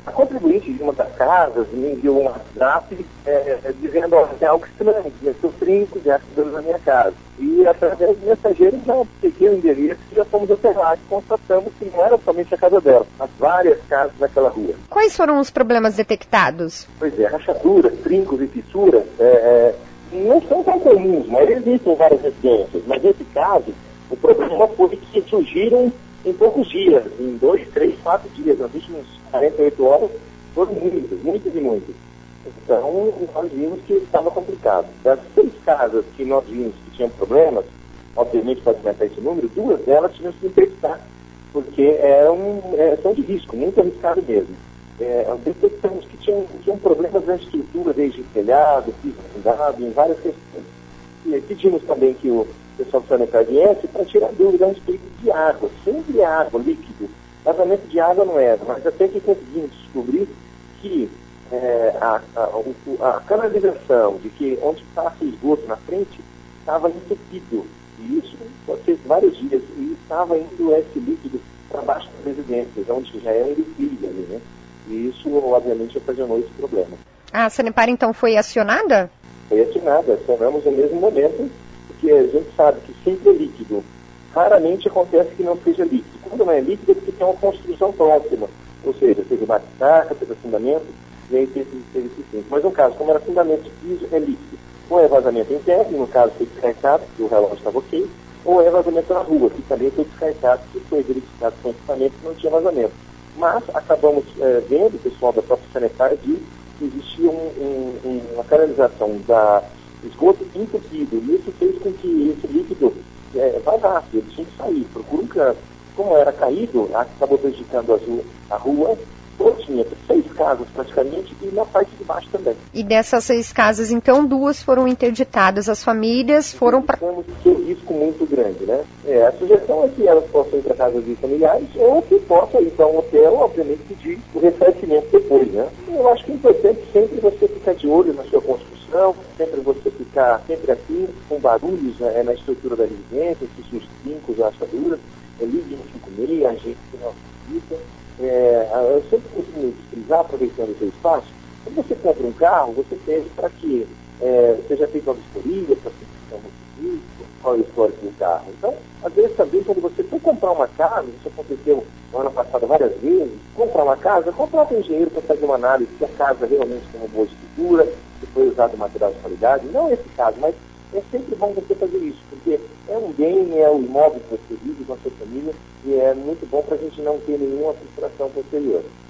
A contribuinte de uma das casas me enviou um WhatsApp dizendo, olha, tem algo estranho, começou trincos de ácidos na minha casa. E através do mensageiro já peguei o endereço e já fomos até lá e constatamos que não era somente a casa dela, mas várias casas naquela rua. Quais foram os problemas detectados? Pois é, rachaduras, trincos e fissuras não são tão comuns, mas existem várias residências. Mas nesse caso, o problema foi que surgiram em poucos dias, em 2, 3, 4 dias, nas últimas 48 horas, foram muitas. Então, nós vimos que estava complicado. Das 6 casas que nós vimos que tinham problemas, obviamente, para aumentar esse número, 2 delas tinham que interditar, porque são de risco, muito arriscado mesmo. Detectamos que tinham problemas na estrutura, desde telhado, piso afundado, em várias questões. E pedimos também que o pessoal do sanitário viesse para tirar dúvida a respeito de água, sempre água, líquido. Vazamento de água não era, mas até que conseguimos descobrir que a canalização, de que onde passa o esgoto na frente, estava entupido. E isso fez vários dias, e estava indo esse líquido para baixo das residências, onde já é um declive ali, né? E isso, obviamente, ocasionou esse problema. A Sanepar, então, foi acionada? Foi acionada, acionamos no mesmo momento, porque a gente sabe que sempre é líquido. Raramente acontece que não seja líquido. Quando não é líquido, é porque tem uma construção próxima. Ou seja, teve bate-saca, teve fundamento, e aí teve esse tempo. Mas no caso, como era fundamento de piso, é líquido. Ou é vazamento interno, no caso foi descartado, que o relógio estava ok, ou é vazamento na rua, que também foi descartado, que foi verificado com equipamento que não tinha vazamento. Mas acabamos vendo, o pessoal da própria Sanepar disse que existia uma canalização da esgoto entupido, e isso fez com que esse líquido vazasse, ele tinha que sair, procura um canto. Como era caído, acabou prejudicando a rua, tinha 6 casas praticamente, e na parte de baixo também. E dessas 6 casas, então, 2 foram interditadas, as famílias foram para... Temos um risco muito grande, né? A sugestão é que elas possam ir para casas de familiares, ou que possam ir para um hotel, obviamente, pedir o ressarcimento depois, né? Eu acho que é importante sempre você ficar de olho na sua construção, sempre você ficar sempre assim, com barulhos na estrutura da residência, se surgem trincos ou rachaduras, ligue no 56, a gente tem uma visita. Eu sempre costumo frisar, aproveitando o seu espaço, quando você compra um carro, você pede para que seja feita uma vistoria, para que qual é o histórico do carro. Então, às vezes também, quando você for comprar uma casa, isso aconteceu no ano passado várias vezes, comprar uma casa, contrata um engenheiro para fazer uma análise se a casa realmente tem uma boa estrutura, se foi usado material de qualidade. Não esse caso, mas é sempre bom você fazer isso, porque é um bem, é um imóvel que você vive com a sua família, e é muito bom para a gente não ter nenhuma frustração posterior.